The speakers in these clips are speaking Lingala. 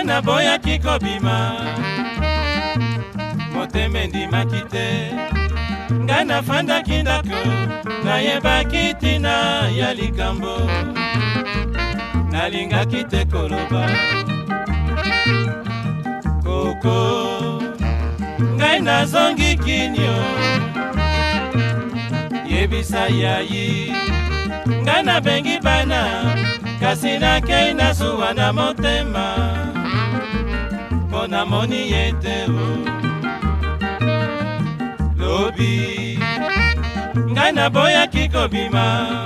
naboyaki kobima motema endimaki te ngai nafandaki ndako nayebaki ntina ya likambo nalingaki te koloba koko ngai nazongi kinio yebisa yayi ngai nabengi bana kasi nakei nazuwa na motema mpo namoni ye te lobi ngai naboyaki kobima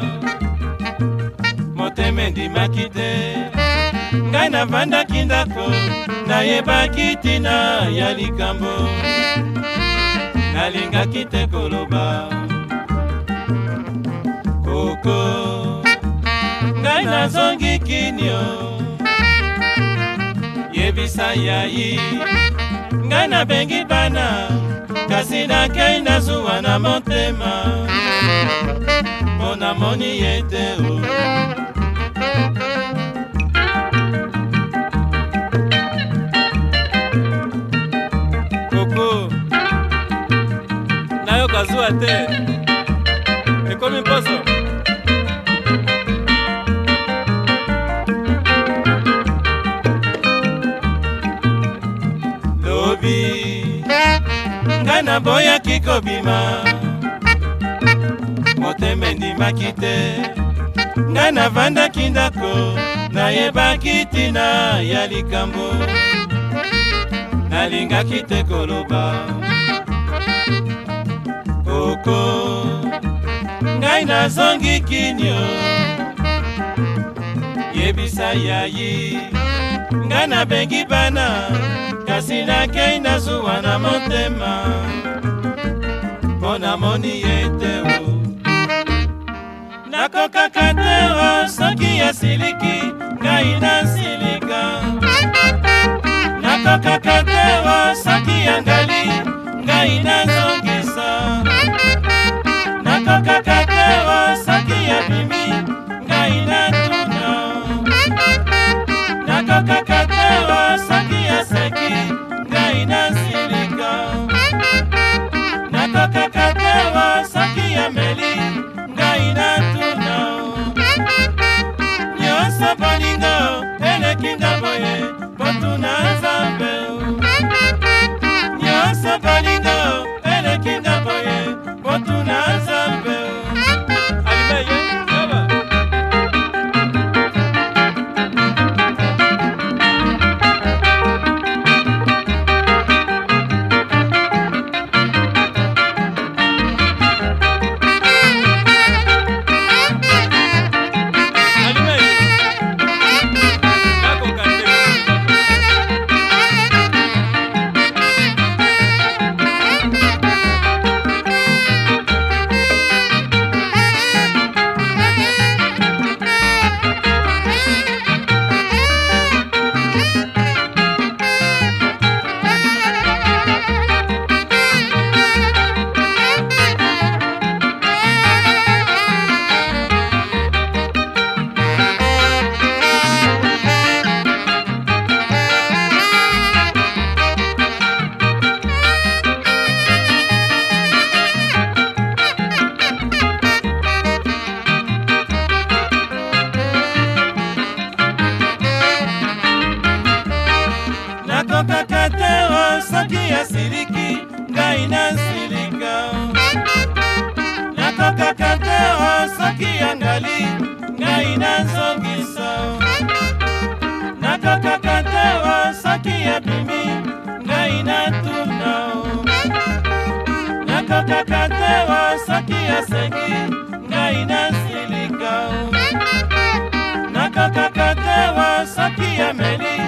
motema endimaki te ngai navandaki ndako nayebaki ntina ya likambo nalingaki te koloba koko ngai nazongi kinio yebisa yayi ngai nabengi bana kasi nakei nazuwa na motema mpo namoni ye te koko nayoka zuwa te ekomi mposo lobi ngai naboyaki kobima motema endimaki te ngai navandaki ndako nayebaki ntina ya likambo nalingaki te koloba koko ngai nazongi kinio yebisa yayi ngai nabengi bana kasi nakei nazuwa na motema mpo namoni ye te nakokaka te soki asiliki ngai nasilika nakokaka te soki angali ngai nazongisa nakokaka te soki abimi ngai natuna nakokaka te soki aseki ngai nasilika nakokaka te soki ameli ngai natuna nyonso bolingo elekinga boye botuna nzambe nyonso bolingo elekinga boye botuna nzambe alimeye yaba nakokaka te soki asiliki ngai nasilika nakokaka te soki angali ngai nazongisa nakokaka te soki abimi ngai natuna nakokaka te soki asengi ngai nasilika nakokaka te soki ameli